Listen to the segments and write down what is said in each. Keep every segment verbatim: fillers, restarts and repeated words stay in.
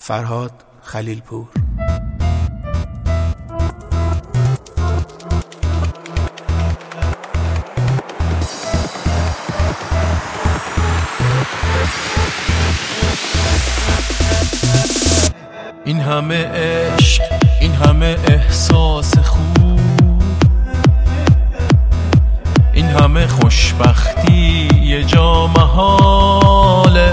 فرهاد خلیلپور. این همه عشق، این همه احساس خوب، این همه خوشبختی یه جا محاله.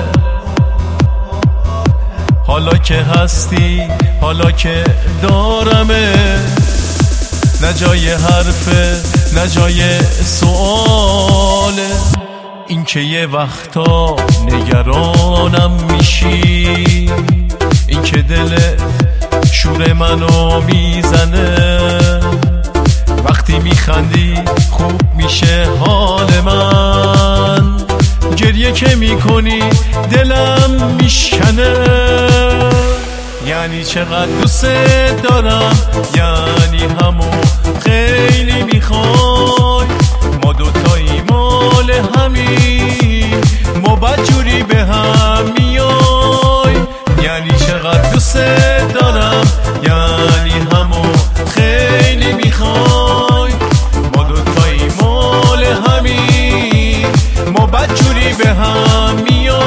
حالا که هستی، حالا که دارمه، نه جای حرفه نه جای سؤاله. این که یه وقتا نگرانم میشی، این که دلت شور منو میزنه، وقتی میخندی خوب میشه حال من، گریه که میکنی دلم میشکنه. یعنی چقدر دوست دارم، یعنی همو خیلی میخوای، ما دوتایی مال همین، ما بدجوری به هم میای. یعنی چقدر دوست دارم، یعنی همو خیلی میخوای، ما دوتایی مال همین، ما بدجوری به هم میای.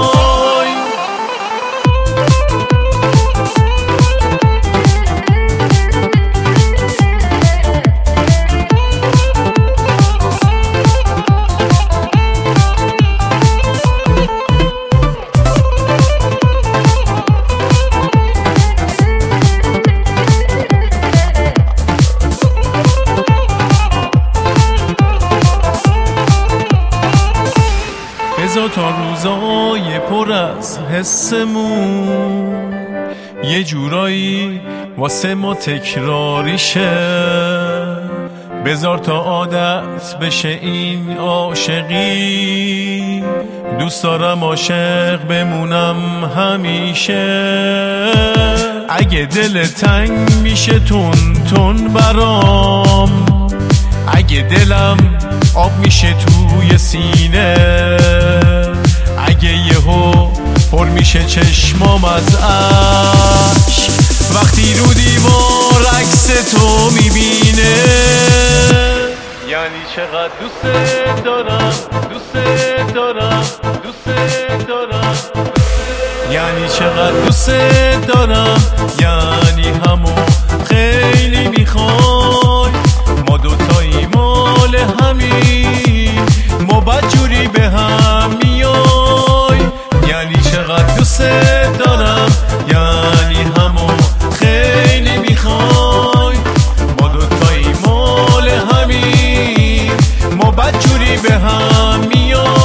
بذار تا روزای پر از حسمون یه جورایی واسه ما تکراری شه، بذار تا عادت بشه این عاشقی، دوست دارم عاشق بمونم همیشه. اگه دل تنگ میشه تون تون برام، اگه دلم آب میشه توی سینه، اگه یهو پر میشه چشمام از عشق، وقتی رو دیوار عکس تو میبینه. یعنی چقدر دوست دارم، دوست دارم، دوست دارم، یعنی چقدر دوست دارم، یعنی همو خیلی میخوای، ما دوتایی مال همین، ما بدجوری به هم میای. یعنی چقدر دوست دارم، یعنی همو خیلی میخوای، ما دوتایی مال همین، ما بدجوری به هم میای.